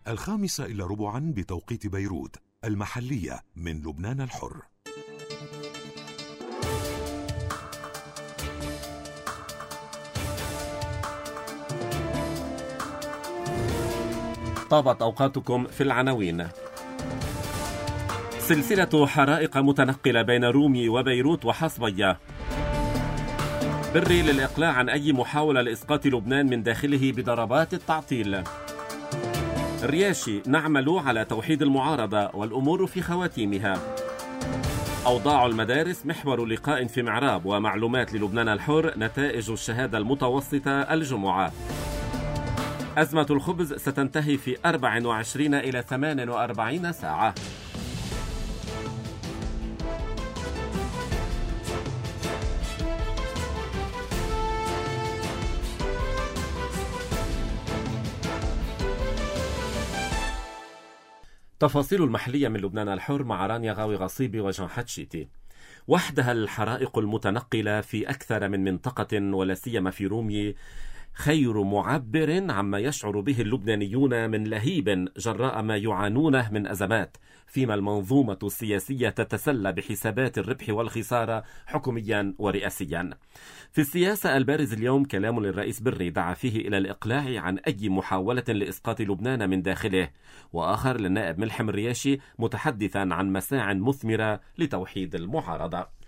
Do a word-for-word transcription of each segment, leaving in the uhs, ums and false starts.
الخامسة إلى ربعا بتوقيت بيروت المحلية من لبنان الحر. طابت أوقاتكم في العناوين. سلسلة حرائق متنقلة بين رومي وبيروت وحصبية. بري للإقلاع عن أي محاولة لإسقاط لبنان من داخله بضربات التعطيل. الرياشي: نعمل على توحيد المعارضة والأمور في خواتيمها. أوضاع المدارس محور لقاء في معراب ومعلومات للبنان الحر نتائج الشهادة المتوسطة الجمعة. أزمة الخبز ستنتهي في أربع وعشرين إلى ثمان وأربعين ساعة. تفاصيل المحلية من لبنان الحر مع رانيا غاوي غصيبي وجان حتشيتي. وحدها الحرائق المتنقلة في أكثر من منطقة ولا سيما في رومي خير معبر عما يشعر به اللبنانيون من لهيب جراء ما يعانونه من أزمات، فيما المنظومة السياسية تتسلى بحسابات الربح والخسارة حكوميا ورئاسيا. في السياسة البارز اليوم كلام للرئيس بري دعا فيه إلى الإقلاع عن أي محاولة لإسقاط لبنان من داخله، وآخر للنائب ملحم الرياشي متحدثا عن مساع مثمرة لتوحيد المعارضة.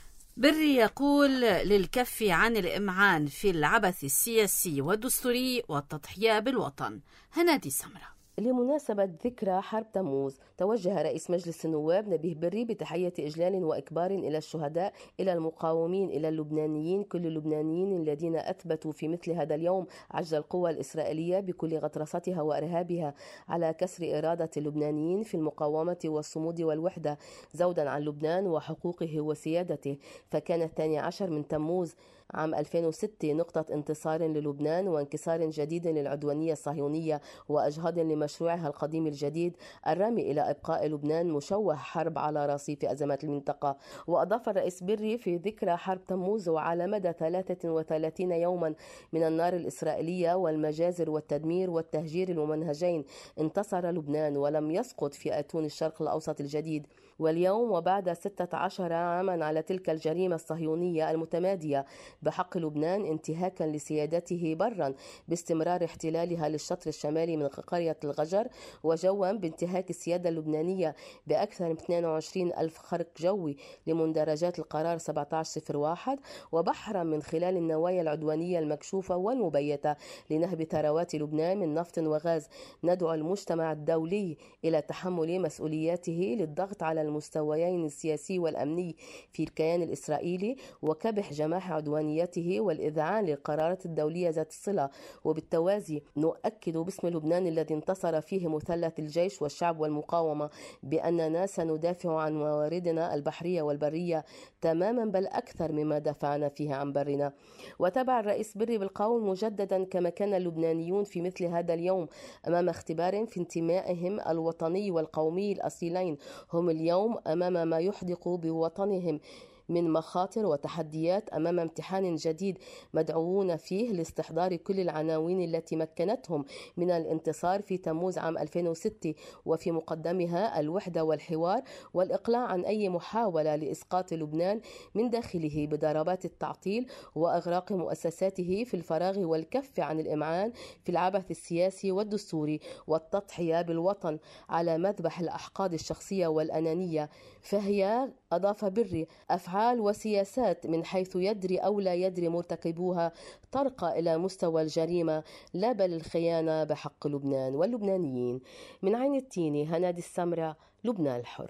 بري يقول للكف عن الإمعان في العبث السياسي والدستوري والتضحية بالوطن. هنادي سمرة. لمناسبة ذكرى حرب تموز توجه رئيس مجلس النواب نبيه بري بتحية إجلال وإكبار إلى الشهداء، إلى المقاومين، إلى اللبنانيين، كل اللبنانيين الذين أثبتوا في مثل هذا اليوم عجز القوى الإسرائيلية بكل غطرستها وإرهابها على كسر إرادة اللبنانيين في المقاومة والصمود والوحدة زودا عن لبنان وحقوقه وسيادته. فكان الثاني عشر من تموز عام ألفين وستة نقطة انتصار للبنان وانكسار جديد للعدوانية الصهيونية وأجهاض لمشروعها القديم الجديد الرامي إلى إبقاء لبنان مشوه حرب على رصيف أزمات المنطقة. وأضاف الرئيس بري في ذكرى حرب تموز وعلى مدى ثلاثة وثلاثين يوما من النار الإسرائيلية والمجازر والتدمير والتهجير الممنهجين انتصر لبنان ولم يسقط في أتون الشرق الأوسط الجديد. واليوم وبعد ستة عشر عاما على تلك الجريمة الصهيونية المتمادية بحق لبنان انتهاكا لسيادته برا باستمرار احتلالها للشطر الشمالي من قرية الغجر، وجوا بانتهاك السيادة اللبنانية بأكثر من اثنين وعشرين ألف خرق جوي لمندرجات القرار سبعة عشر صفر واحد، وبحرا من خلال النوايا العدوانية المكشوفة والمبيتة لنهب ثروات لبنان من نفط وغاز. ندعو المجتمع الدولي إلى تحمل مسؤولياته للضغط على المستويين السياسي والأمني في الكيان الإسرائيلي وكبح جماح عدوانيته والإذعان للقرارات الدولية ذات الصلة. وبالتوازي نؤكد باسم لبنان الذي انتصر فيه مثلث الجيش والشعب والمقاومة بأننا سندافع عن مواردنا البحرية والبرية تماما بل أكثر مما دافعنا فيها عن برنا. وتابع الرئيس بري بالقول مجددا كما كان اللبنانيون في مثل هذا اليوم أمام اختبار في انتمائهم الوطني والقومي الأصيلين، هم اليوم أمام ما يحدق بوطنهم من مخاطر وتحديات، أمام امتحان جديد مدعوون فيه لاستحضار كل العناوين التي مكنتهم من الانتصار في تموز عام ألفين وستة، وفي مقدمها الوحدة والحوار والإقلاع عن أي محاولة لإسقاط لبنان من داخله بضربات التعطيل وإغراق مؤسساته في الفراغ والكف عن الإمعان في العبث السياسي والدستوري والتضحية بالوطن على مذبح الأحقاد الشخصية والأنانية. فهي، أضاف بري، أفعال وسياسات من حيث يدري أو لا يدري مرتكبوها ترقى إلى مستوى الجريمة لا بل الخيانة بحق لبنان واللبنانيين. من عين التيني، هنادي السمرة، لبنان الحر.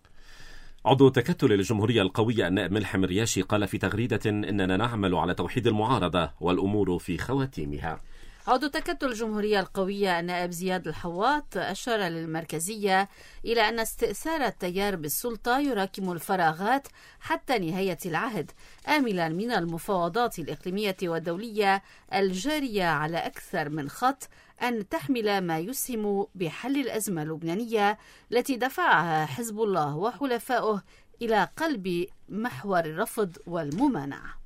عضو تكتل الجمهورية القوية النائب ملحم الرياشي قال في تغريدة إننا نعمل على توحيد المعارضة والأمور في خواتيمها. عضو تكتل الجمهورية القوية النائب زياد الحواط أشار للمركزية إلى أن استئثار التيار بالسلطة يراكم الفراغات حتى نهاية العهد، آملا من المفاوضات الإقليمية والدولية الجارية على أكثر من خط أن تحمل ما يسهم بحل الأزمة اللبنانية التي دفعها حزب الله وحلفائه إلى قلب محور الرفض والممانعة.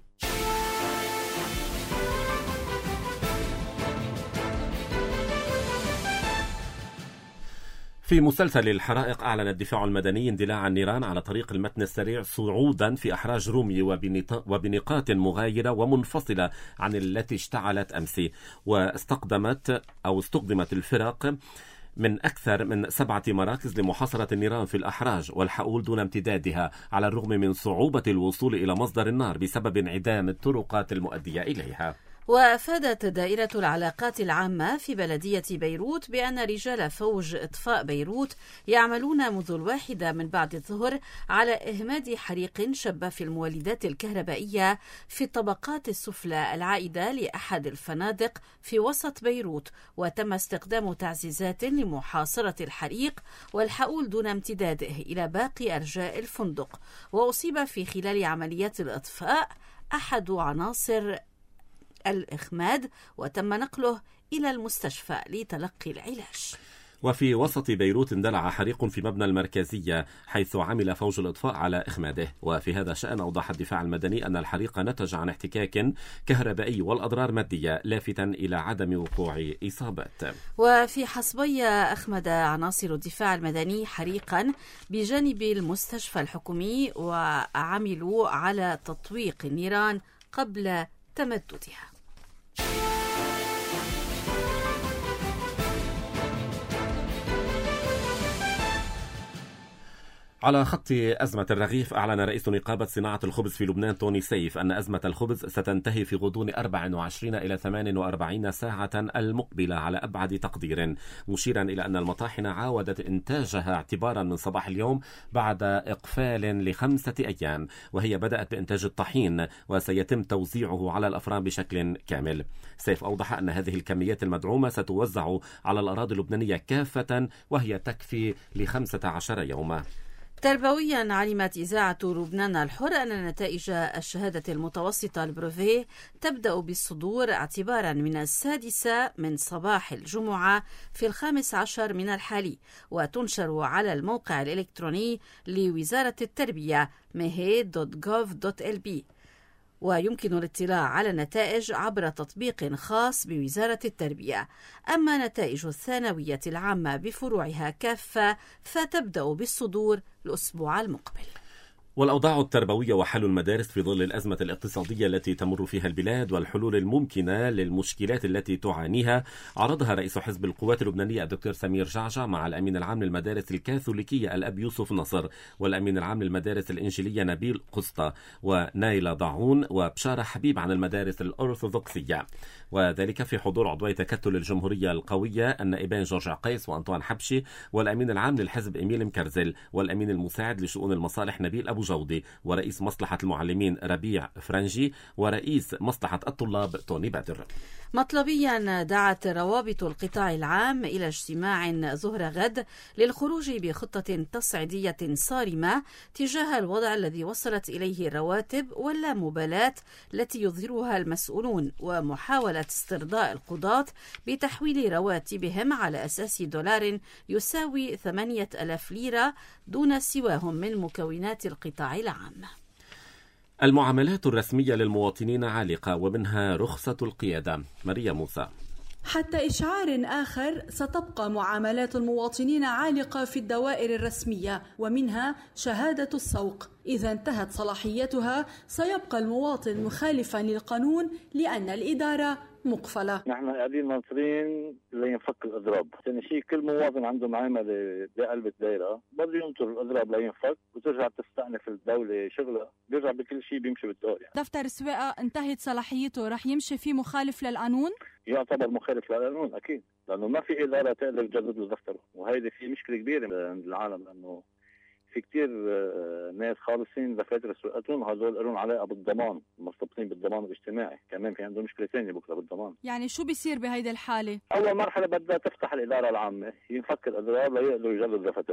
في مسلسل الحرائق أعلن الدفاع المدني اندلاع النيران على طريق المتن السريع صعودا في أحراج رومي وبنقاط مغايرة ومنفصلة عن التي اشتعلت أمس، واستقدمت أو استخدمت الفرق من أكثر من سبعة مراكز لمحاصرة النيران في الأحراج والحؤول دون امتدادها، على الرغم من صعوبة الوصول إلى مصدر النار بسبب انعدام الطرقات المؤدية إليها. وأفادت دائرة العلاقات العامة في بلدية بيروت بأن رجال فوج إطفاء بيروت يعملون منذ الواحدة من بعد الظهر على إهماد حريق شب في المولدات الكهربائية في الطبقات السفلى العائدة لأحد الفنادق في وسط بيروت، وتم استخدام تعزيزات لمحاصرة الحريق والحؤول دون امتداده إلى باقي أرجاء الفندق. وأصيب في خلال عمليات الإطفاء أحد عناصر الإخماد وتم نقله إلى المستشفى لتلقي العلاج. وفي وسط بيروت اندلع حريق في مبنى المركزية حيث عمل فوج الإطفاء على إخماده. وفي هذا الشأن أوضح الدفاع المدني أن الحريق نتج عن احتكاك كهربائي والأضرار مادية، لافتا إلى عدم وقوع إصابات. وفي حصبية أخمد عناصر الدفاع المدني حريقا بجانب المستشفى الحكومي وعملوا على تطويق النيران قبل تمددها. على خط أزمة الرغيف، أعلن رئيس نقابة صناعة الخبز في لبنان توني سيف أن أزمة الخبز ستنتهي في غضون أربع وعشرين إلى ثمان وأربعين ساعة المقبلة على أبعد تقدير، مشيرا إلى أن المطاحن عاودت إنتاجها اعتبارا من صباح اليوم بعد إقفال لخمسة أيام، وهي بدأت بإنتاج الطحين وسيتم توزيعه على الأفران بشكل كامل. سيف أوضح أن هذه الكميات المدعومة ستوزع على الأراضي اللبنانية كافة وهي تكفي لخمسة عشر يوما. تربويا، علمت إذاعة لبنان الحر أن نتائج الشهادة المتوسطة البروفيه تبدأ بالصدور اعتبارا من السادسة من صباح الجمعة في الخامس عشر من الحالي، وتنشر على الموقع الإلكتروني لوزارة التربية ميهي دوت جوف دوت إل بي، ويمكن الاطلاع على النتائج عبر تطبيق خاص بوزارة التربية. أما نتائج الثانوية العامة بفروعها كافة فتبدأ بالصدور الأسبوع المقبل. والأوضاع التربوية وحل المدارس في ظل الأزمة الاقتصادية التي تمر فيها البلاد والحلول الممكنة للمشكلات التي تعانيها عرضها رئيس حزب القوات اللبنانية الدكتور سمير جعجع مع الأمين العام للمدارس الكاثوليكية الأب يوسف نصر والأمين العام للمدارس الإنجيلية نبيل قسطة ونايلة ضاعون وبشارة حبيب عن المدارس الأرثوذكسية، وذلك في حضور عضوي تكتل الجمهورية القوية النائبين جورج عقيس وأنطوان حبشي والأمين العام للحزب إميل مكرزل والأمين المساعد لشؤون المصالح نبيل أبو جودي ورئيس مصلحة المعلمين ربيع فرنجي ورئيس مصلحة الطلاب توني بدر. مطلبيا، دعت روابط القطاع العام إلى اجتماع ظهر غد للخروج بخطة تصعيدية صارمة تجاه الوضع الذي وصلت إليه الرواتب واللامبالاة التي يظهرها المسؤولون، ومحاولة استرضاء القضاة بتحويل رواتبهم على أساس دولار يساوي ثمانية ألاف ليرة دون سواهم من مكونات القطاع العام. المعاملات الرسمية للمواطنين عالقة ومنها رخصة القيادة. ماريا موسى. حتى إشعار آخر، ستبقى معاملات المواطنين عالقة في الدوائر الرسمية ومنها شهادة السوق. إذا انتهت صلاحيتها سيبقى المواطن مخالفا للقانون لأن الإدارة مقفلة. نحن قاعدين ناطرين لينفك الإضراب. ثاني شيء، كل مواطن عنده معاملة بقلب الدائرة بده ينطر الإضراب لينفك وترجع تستأنف الدولة شغلها، بيرجع بكل شيء بيمشي بالدور. يعني دفتر السواقة انتهت صلاحيته، رح يمشي فيه مخالف للقانون؟ يعتبر مخالف للقانون أكيد، لأنه ما في إدارة تقدر تجدد له دفتره، وهيدي في مشكلة كبيرة عند العالم، لأنه في كتير ناس خالصين دفاتر سواقتهم هذول لهم علاقة بالضمان، مرتبطين بالضمان الاجتماعي، كمان في عندهم مشكلة ثانية بكرة بالضمان. يعني شو بيصير بهيدي الحالة؟ أول مرحلة بدها تفتح الإدارة العامة، ينفك الأضرار ليقدروا يجددوا دفاترهم،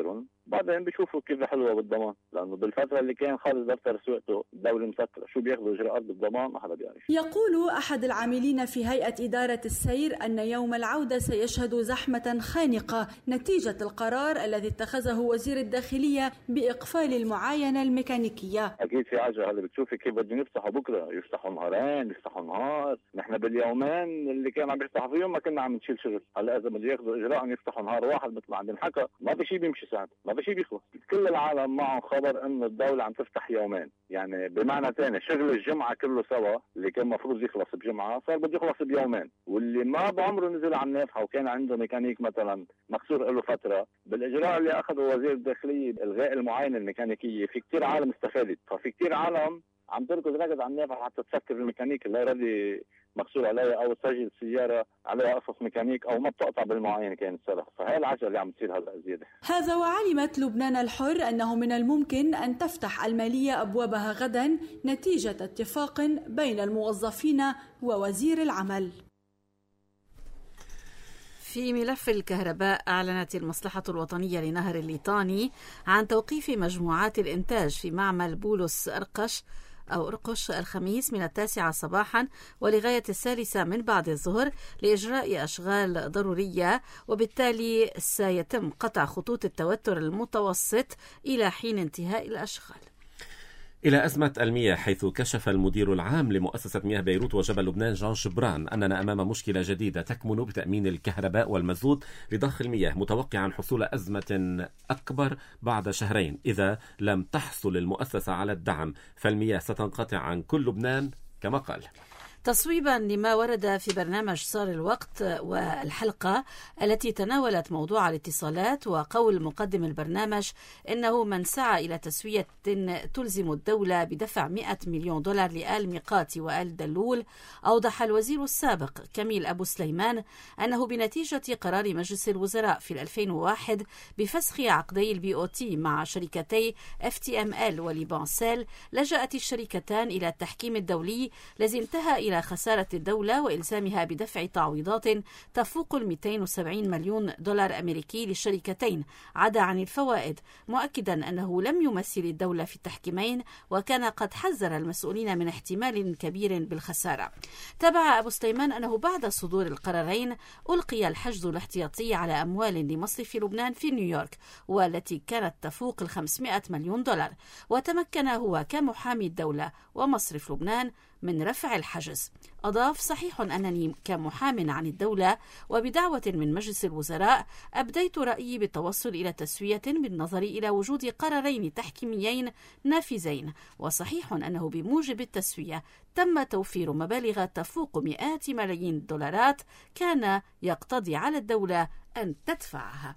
بعدين بيشوفوا كيف حلوة بالضمان، لأنه بالفترة اللي كان خالص دفتر سوقته الدولة مسكرة، شو بياخذوا إجراءات بالضمان ما حدا بيعرف. يقول أحد العاملين في هيئة إدارة السير أن يوم العودة سيشهد زحمة خانقة نتيجة القرار الذي اتخذه وزير الداخلية بإقفال المعاينة الميكانيكية. أكيد في عجلة، هلا بتشوفي كيف بدهم يفتحوا بكرة، يفتحوا نهارين يفتحوا نهار، نحن باليومين اللي كانوا عم يفتحوا فيهم ما كنا عم نشيل شغل، هلا إذا بدهم ياخذوا إجراء أن يفتحوا نهار واحد مثل ما عم ينحكى ما في شيء بيمشي ساعات، ما في شيء بيخلص. كل العالم معهم خبر إنه الدولة عم تفتح يومين، يعني بمعنى ثاني شغل الجمعة كله سوا اللي كان مفروض يخلص بجمعة صار بده يخلص بيومين، واللي ما بعمره نزل على النافحة وكان عنده ميكانيك مثلا مكسور له فترة، بالإجراء اللي أخذه وزير الداخلية إلغاء المعاينة الميكانيكية في كتير عالم استفادت، ففي كتير عالم عم تركض ركض على النافحة حتى تسكر الميكانيك اللي ردي مكسور عليها او تسجل السياره عليها قصص ميكانيك او ما بتقطع بالمعاينه كانت سلف، فهي العجله اللي عم تصير هلا زياده. هذا وعلمت لبنان الحر انه من الممكن ان تفتح الماليه ابوابها غدا نتيجه اتفاق بين الموظفين ووزير العمل. في ملف الكهرباء، أعلنت المصلحة الوطنية لنهر الليطاني عن توقيف مجموعات الإنتاج في معمل بولس أرقش أو أرقش الخميس من التاسعة صباحا ولغاية الثالثة من بعد الظهر لإجراء أشغال ضرورية، وبالتالي سيتم قطع خطوط التوتر المتوسط إلى حين انتهاء الأشغال. إلى أزمة المياه، حيث كشف المدير العام لمؤسسة مياه بيروت وجبل لبنان جان جبران أننا أمام مشكلة جديدة تكمن بتأمين الكهرباء والمزود لضخ المياه، متوقعا حصول أزمة أكبر بعد شهرين. إذا لم تحصل المؤسسة على الدعم فالمياه ستنقطع عن كل لبنان كما قال. تصويبا لما ورد في برنامج صار الوقت والحلقة التي تناولت موضوع الاتصالات، وقول مقدم البرنامج إنه من سعى إلى تسوية تلزم الدولة بدفع مئة مليون دولار لآل ميقاتي وآل دلول، أوضح الوزير السابق كميل أبو سليمان أنه بنتيجة قرار مجلس الوزراء في ألفين وواحد بفسخ عقدي البي أو تي مع شركتي اف تي ام ال وليبانسيل، لجأت الشركتان إلى التحكيم الدولي الذي انتهى إلى خسارة الدولة وإلزامها بدفع تعويضات تفوق ال مئتين وسبعين مليون دولار أمريكي للشركتين عدا عن الفوائد، مؤكدا أنه لم يمثل الدولة في التحكيمين وكان قد حذر المسؤولين من احتمال كبير بالخسارة. تابع أبو سليمان أنه بعد صدور القرارين ألقي الحجز الاحتياطي على أموال لمصرف لبنان في نيويورك والتي كانت تفوق ال خمسمئة مليون دولار، وتمكن هو كمحامي الدولة ومصرف لبنان من رفع الحجز. أضاف: صحيح أنني كمحام عن الدولة وبدعوة من مجلس الوزراء أبديت رأيي بالتوصل إلى تسوية بالنظر إلى وجود قرارين تحكيميين نافذين، وصحيح أنه بموجب التسوية تم توفير مبالغ تفوق مئات ملايين الدولارات كان يقتضي على الدولة أن تدفعها.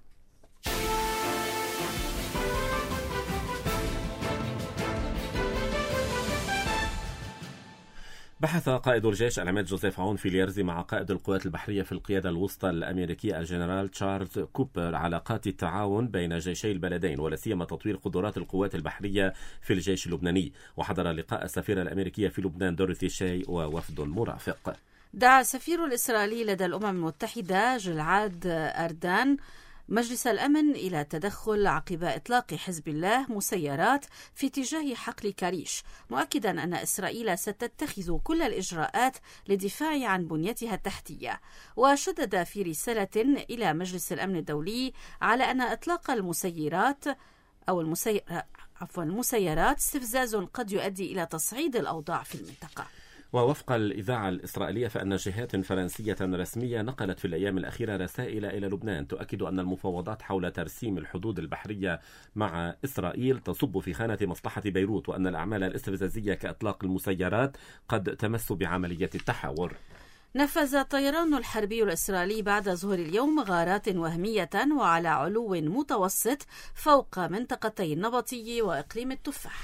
بحث قائد الجيش العميد جوزيف عون في اليرزي مع قائد القوات البحرية في القيادة الوسطى الأمريكية الجنرال تشارلز كوبر علاقات التعاون بين جيشي البلدين ولا سيما تطوير قدرات القوات البحرية في الجيش اللبناني. وحضر لقاء السفيرة الأمريكية في لبنان دوريثي شاي ووفد مرافق. دعا السفير الإسرائيلي لدى الأمم المتحدة جلعاد أردان مجلس الأمن إلى التدخل عقب إطلاق حزب الله مسيرات في اتجاه حقل كريش، مؤكدا أن إسرائيل ستتخذ كل الإجراءات للدفاع عن بنيتها التحتية. وشدد في رسالة إلى مجلس الأمن الدولي على أن إطلاق المسيرات أو المسير... عفوا المسيرات استفزاز قد يؤدي إلى تصعيد الأوضاع في المنطقة. ووفق الإذاعة الإسرائيلية فإن جهات فرنسية رسمية نقلت في الأيام الأخيرة رسائل إلى لبنان تؤكد أن المفاوضات حول ترسيم الحدود البحرية مع إسرائيل تصب في خانة مصلحة بيروت، وأن الأعمال الاستفزازية كإطلاق المسيرات قد تمس بعملية التحاور. نفذ الطيران الحربي الإسرائيلي بعد ظهر اليوم غارات وهمية وعلى علو متوسط فوق منطقتي النبطي وإقليم التفاح.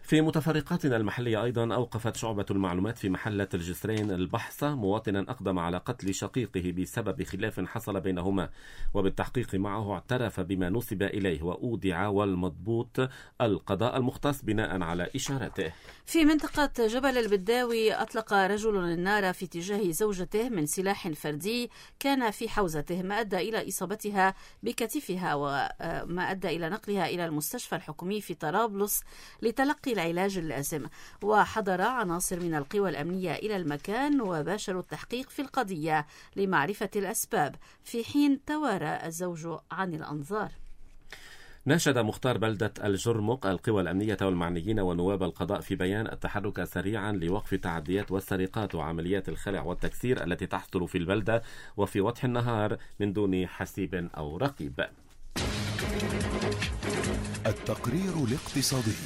في متفرقاتنا المحلية أيضا أوقفت شعبة المعلومات في محلة الجسرين البحث مواطنا أقدم على قتل شقيقه بسبب خلاف حصل بينهما، وبالتحقيق معه اعترف بما نسب إليه وأودع والمضبوط القضاء المختص بناء على إشارته. في منطقة جبل البداوي أطلق رجل النار في اتجاه زوجته من سلاح فردي كان في حوزته، ما أدى إلى إصابتها بكتفها وما أدى إلى نقلها إلى المستشفى الحكومي في طرابلس لتلقي العلاج اللازم. وحضر عناصر من القوى الأمنية إلى المكان وباشروا التحقيق في القضية لمعرفة الأسباب، في حين توارى الزوج عن الأنظار. ناشد مختار بلدة الجرمق القوى الأمنية والمعنيين ونواب القضاء في بيان التحرك سريعا لوقف التعديات والسرقات وعمليات الخلع والتكسير التي تحصل في البلدة وفي وضح النهار من دون حسيب أو رقيب. التقرير الاقتصادي.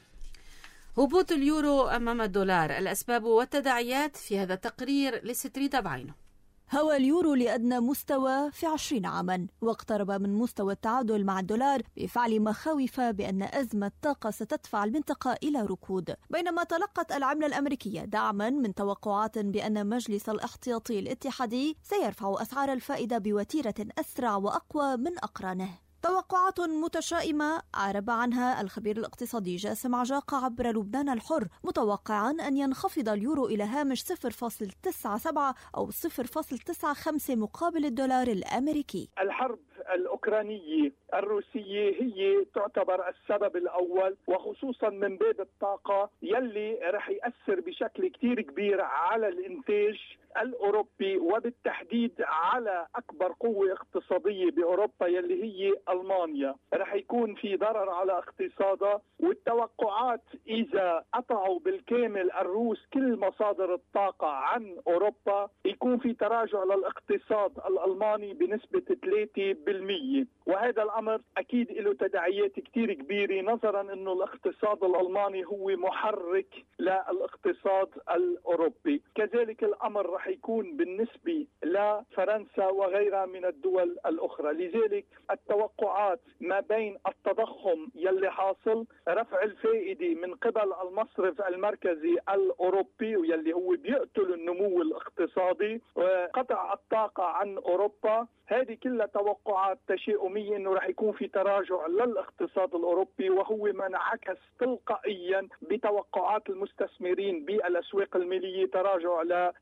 هبوط اليورو أمام الدولار، الأسباب والتداعيات في هذا التقرير لستريدا بعينه. هوى اليورو لأدنى مستوى في عشرين عاما، واقترب من مستوى التعادل مع الدولار بفعل مخاوف بأن أزمة طاقة ستدفع المنطقة إلى ركود، بينما تلقت العملة الأمريكية دعما من توقعات بأن مجلس الاحتياطي الاتحادي سيرفع أسعار الفائدة بوتيرة أسرع وأقوى من أقرانه. توقعات متشائمة عرب عنها الخبير الاقتصادي جاسم عجاقة عبر لبنان الحر، متوقعا أن ينخفض اليورو إلى هامش صفر فاصلة تسعة سبعة أو صفر فاصلة تسعة خمسة مقابل الدولار الأمريكي. الحرب الأوكرانية الروسية هي تعتبر السبب الأول، وخصوصا من باب الطاقة يلي رح يأثر بشكل كتير كبير على الإنتاج الأوروبي، وبالتحديد على أكبر قوة اقتصادية بأوروبا يلي هي ألمانيا. رح يكون في ضرر على اقتصادها، والتوقعات إذا قطعوا بالكامل الروس كل مصادر الطاقة عن أوروبا يكون في تراجع للاقتصاد الألماني بنسبة ثلاثة بالمئة، وهذا الأمر أكيد له تداعيات كتير كبيرة، نظرا أنه الاقتصاد الألماني هو محرك للاقتصاد الأوروبي. كذلك الأمر رح يكون بالنسبة لفرنسا وغيرها من الدول الأخرى. لذلك التوقعات ما بين التضخم يلي حاصل، رفع الفائدة من قبل المصرف المركزي الأوروبي ويلي هو بيقتل النمو الاقتصادي، وقطع الطاقة عن أوروبا، هذه كلها توقعات تشاؤمية انه رح يكون في تراجع للاقتصاد الاوروبي، وهو ما انعكس تلقائيا بتوقعات المستثمرين بالاسواق المالية تراجع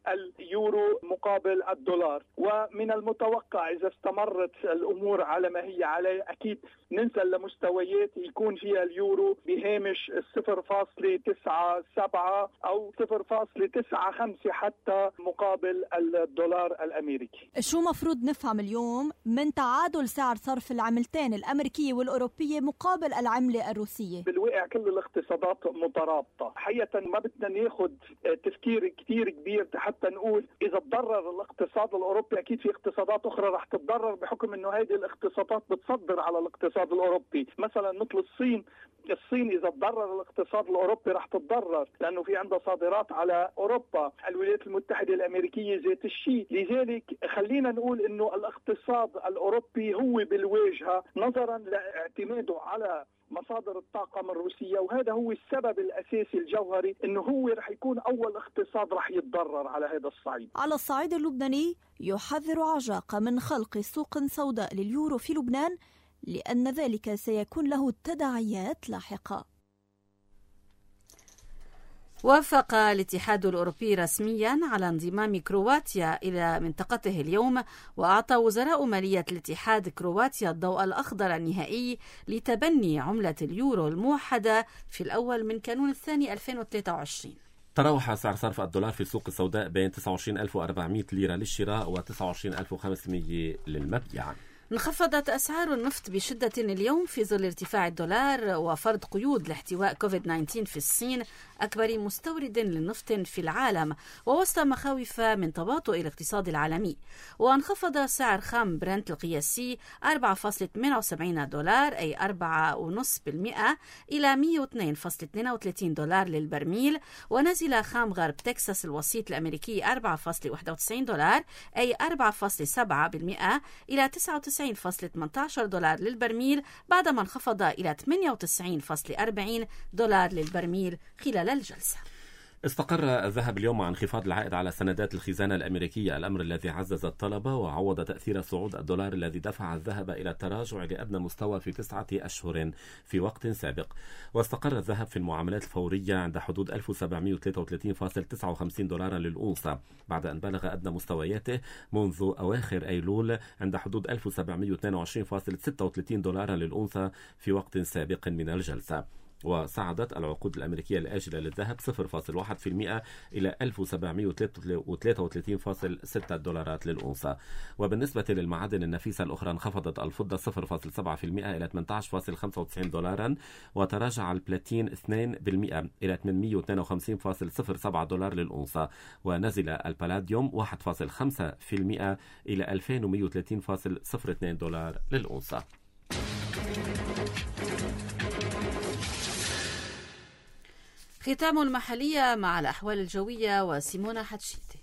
لليورو مقابل الدولار. ومن المتوقع اذا استمرت الامور على ما هي عليه اكيد ننزل لمستويات يكون فيها اليورو بهامش صفر فاصلة تسعة سبعة او صفر فاصلة تسعة خمسة حتى مقابل الدولار الامريكي. شو مفروض نفهم اليوم من تعادل سعر صرف العملتين الأمريكية والأوروبية مقابل العملة الروسية؟ بالواقع كل الاقتصادات مترابطة، حقيقة ما بدنا ناخد تفكير كتير كبير حتى نقول إذا تضرر الاقتصاد الأوروبي أكيد في اقتصادات أخرى رح تتضرر، بحكم أنه هذه الاقتصادات بتصدر على الاقتصاد الأوروبي. مثلا مثل الصين، الصين إذا تضرر الاقتصاد الأوروبي رح تتضرر لأنه في عندها صادرات على أوروبا. الولايات المتحدة الأمريكية ذات الشيء. لذلك خلينا نقول أنه الاقتصاد الأوروبي هو بالواجهة نظرا لاعتماده على مصادر الطاقة من روسيا، وهذا هو السبب الأساسي الجوهري أنه هو رح يكون أول اقتصاد رح يتضرر على هذا الصعيد. على الصعيد اللبناني يحذر عجاقة من خلق سوق سوداء لليورو في لبنان، لأن ذلك سيكون له تداعيات لاحقة. وافق الاتحاد الأوروبي رسميا على انضمام كرواتيا إلى منطقته اليوم، وأعطى وزراء مالية الاتحاد كرواتيا الضوء الأخضر النهائي لتبني عملة اليورو الموحدة في الأول من كانون الثاني ألفين وثلاثة وعشرين. تراوح سعر صرف الدولار في السوق السوداء بين تسعة وعشرين ألف وأربعمئة ليرة للشراء و تسعة وعشرين ألف وخمسمئة للمبيع. انخفضت أسعار النفط بشدة اليوم في ظل ارتفاع الدولار وفرض قيود لاحتواء كوفيد تسعة عشر في الصين أكبر مستورد للنفط في العالم، ووسط مخاوف من تباطؤ الاقتصاد العالمي. وانخفض سعر خام برنت القياسي أربعة فاصلة ثمانية وسبعين دولار أي أربعة فاصلة خمسة بالمئة إلى مئة واثنين فاصلة اثنين وثلاثين دولار للبرميل، ونزل خام غرب تكساس الوسيط الأمريكي أربعة فاصلة واحد وتسعين دولار أي أربعة فاصلة سبعة بالمئة إلى تسعة وتسعين وتسعين فاصلة ثمانية عشر دولار للبرميل بعدما انخفض إلى ثمانية وتسعين فاصلة أربعين دولار للبرميل خلال الجلسة. استقر الذهب اليوم مع انخفاض العائد على سندات الخزانة الأمريكية، الأمر الذي عزز الطلب وعوض تأثير صعود الدولار الذي دفع الذهب إلى التراجع لأدنى مستوى في تسعة أشهر في وقت سابق. واستقر الذهب في المعاملات الفورية عند حدود ألف وسبعمائة وثلاثة وثلاثين فاصلة تسعة وخمسين دولارا للأونصة بعد أن بلغ أدنى مستوياته منذ أواخر أيلول عند حدود ألف وسبعمائة واثنين وعشرين فاصلة ستة وثلاثين دولارا للأونصة في وقت سابق من الجلسة. وصعدت العقود الأمريكية الآجلة للذهب صفر فاصلة واحد بالمئة إلى ألف وسبعمائة وثلاثة وثلاثين فاصلة ستة دولارات للأونصة. وبالنسبة للمعادن النفيسة الأخرى انخفضت الفضة صفر فاصلة سبعة بالمئة إلى ثمانية عشر فاصلة خمسة وتسعين دولارا، وتراجع البلاتين اثنين بالمئة إلى ثمانمائة واثنين وخمسين فاصلة صفر سبعة دولار للأونصة، ونزل البلاديوم واحد فاصلة خمسة بالمئة إلى ألفين ومائة وثلاثين فاصلة صفر اثنين دولار للأونصة. ختام المحلية مع الأحوال الجوية وسيمونا حتشيتي.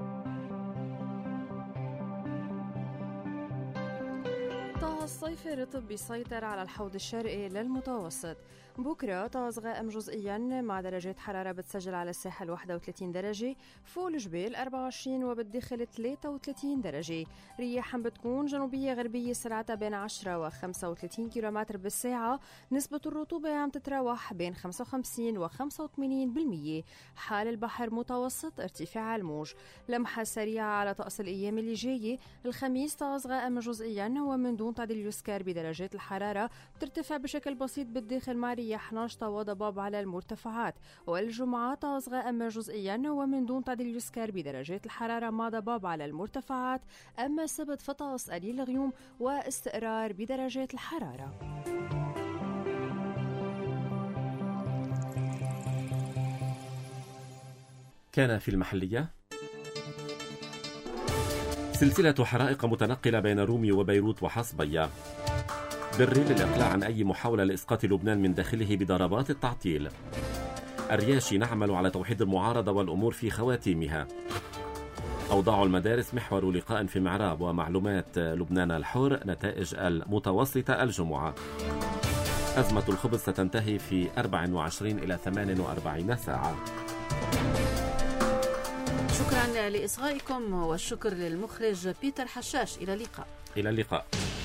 طقس الصيف رطب بيسيطر على الحوض الشرقي للمتوسط. بكرة طقس غائم جزئيا مع درجات حرارة بتسجل على الساحل واحد وثلاثين درجة، فوق الجبال أربعة وعشرين وبالداخل ثلاثة وثلاثين درجة. رياح بتكون جنوبية غربية سرعتها بين عشرة وخمسة وثلاثين كيلومتر بالساعة. نسبة الرطوبة عم تتراوح بين خمسة وخمسين وخمسة وثمانين بالمية. حال البحر متوسط ارتفاع الموج. لمحة سريعة على طقس الأيام اللي جاية. الخميس طقس غائم جزئيا ومن دون تعديل يسكر بدرجات الحرارة بترتفع بشكل بسيط بالداخل مع رياح ناشطة وضباب على المرتفعات. والجمعة طقس غائم جزئيا ومن دون تعديل يسكر بدرجات الحرارة مع ضباب على المرتفعات. أما السبت فطقس قليل الغيوم واستقرار بدرجات الحرارة. كان في المحلية سلسلة حرائق متنقلة بين رومي وبيروت وحصبية. بري للإقلاع عن أي محاولة لإسقاط لبنان من داخله بضربات التعطيل. الرياشي نعمل على توحيد المعارضة والأمور في خواتيمها. أوضاع المدارس محور لقاء في معراب. ومعلومات لبنان الحر نتائج المتوسطة الجمعة. أزمة الخبز ستنتهي في أربع وعشرين إلى ثمان وأربعين ساعة. شكرا لإصغائكم والشكر للمخرج بيتر حشاش. إلى اللقاء. إلى اللقاء.